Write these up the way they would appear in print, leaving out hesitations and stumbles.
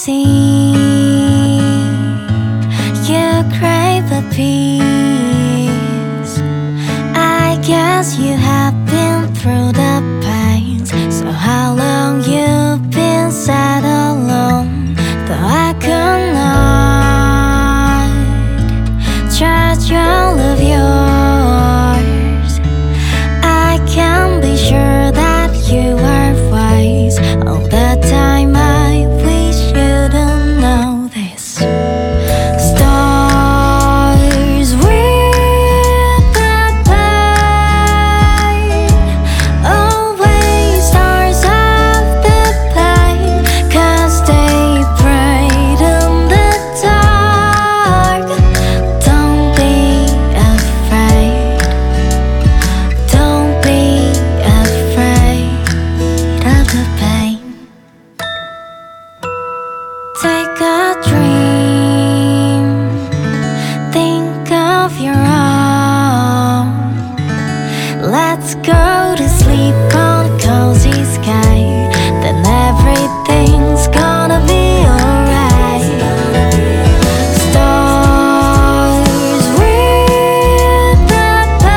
see you crave a peace. I guess you have been through the pains. So how long you've been sad alone? Though I could not judge all of yours, I can be sure that you are wise. All the time I wish you don't know this. Stars with the pain, always stars of the pain, 'cause they bright in the dark. Don't be afraid, don't be afraid of the pain. Take a dream, think of your own. Let's go to sleep on a cozy sky, then everything's gonna be alright. Stars with the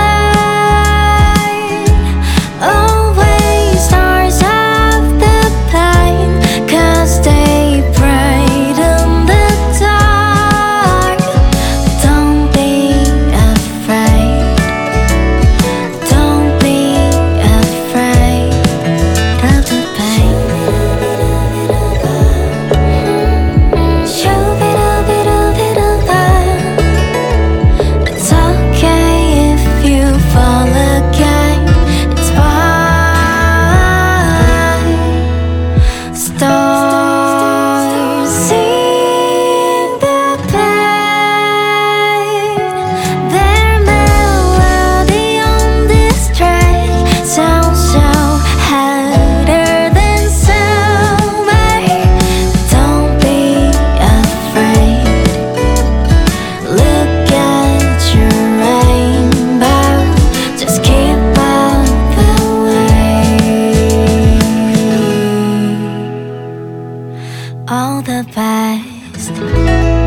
pain, always stars of the pain, 'cause they bright in the dark. Don't be afraid, don't be afraid of the pain. It's okay if you fall again, it's fine. Stars sing the pain, their melody on this track sounds so hotter than summer. Don't be afraid, look at your rainbow, just keep on the way. All the best.